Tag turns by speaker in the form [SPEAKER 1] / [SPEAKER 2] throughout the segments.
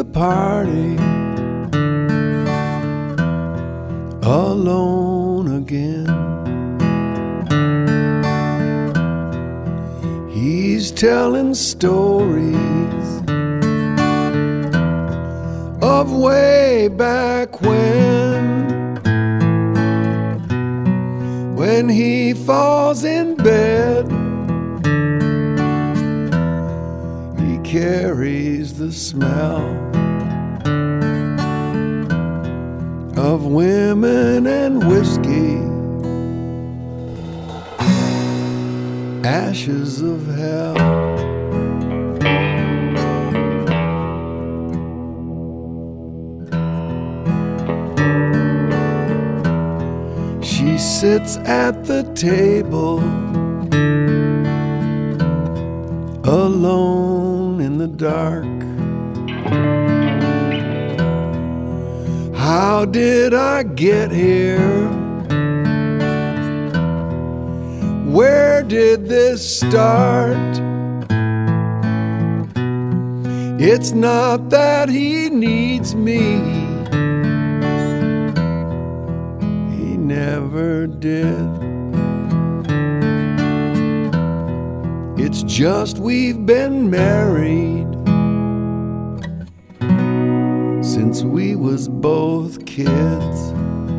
[SPEAKER 1] party alone again. He's telling stories of way back when he falls in bed, he carries the smell of women and whiskey, ashes of hell. She sits at the table alone in the dark. How did I get here? Where did this start? It's not that he needs me, he never did. It's just we've been married since we was both kids.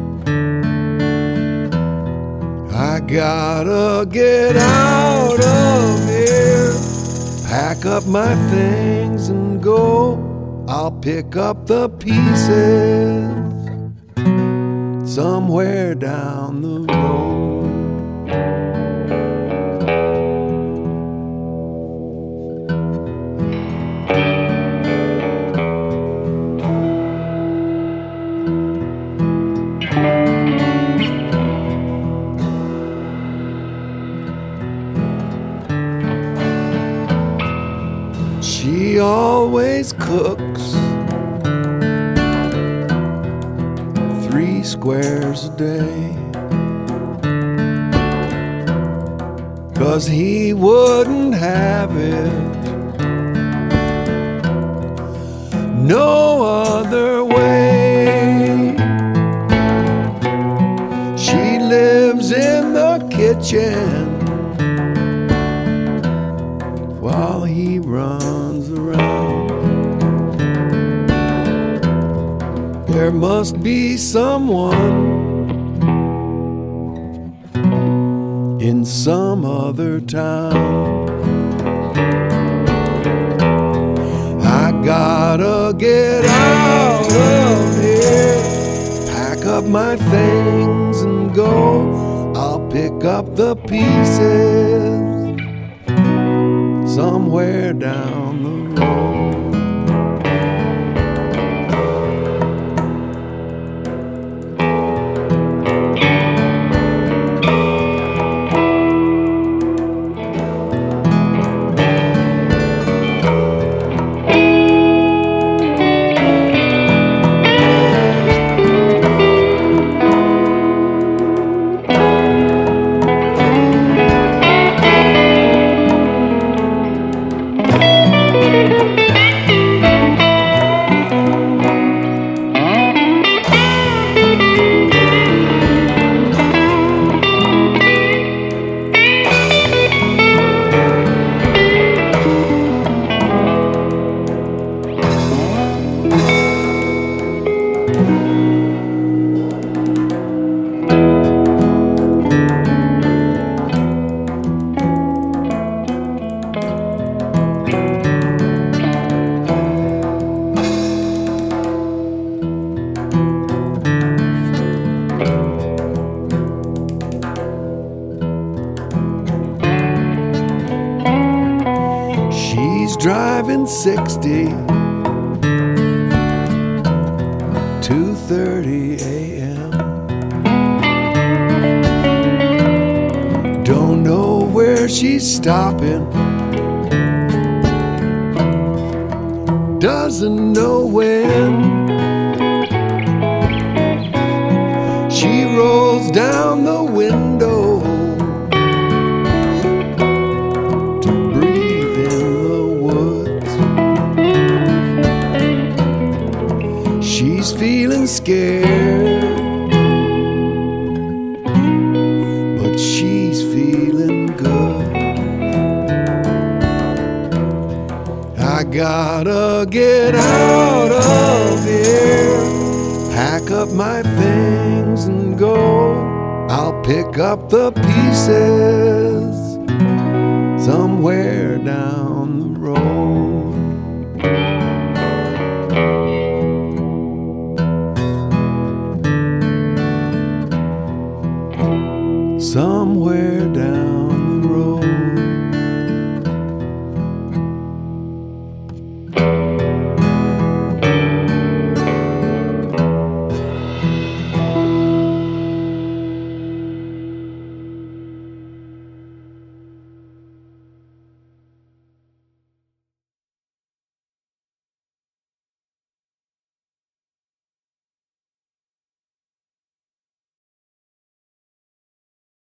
[SPEAKER 1] I gotta get out of here, pack up my things and go. I'll pick up the pieces somewhere down the road. She always cooks 3 squares a day, 'cause he wouldn't have it no other way. She lives in the kitchen while he runs around. There must be someone in some other town. I gotta get out of here, pack up my things and go. I'll pick up the pieces somewhere down the road. Driving 60, 2:30 a.m. Don't know where she's stopping, doesn't know when. She rolls down the window to breathe in the woods. gotta get out of here. Pack up my things and go. I'll pick up the pieces somewhere down the road. Somewhere down the road.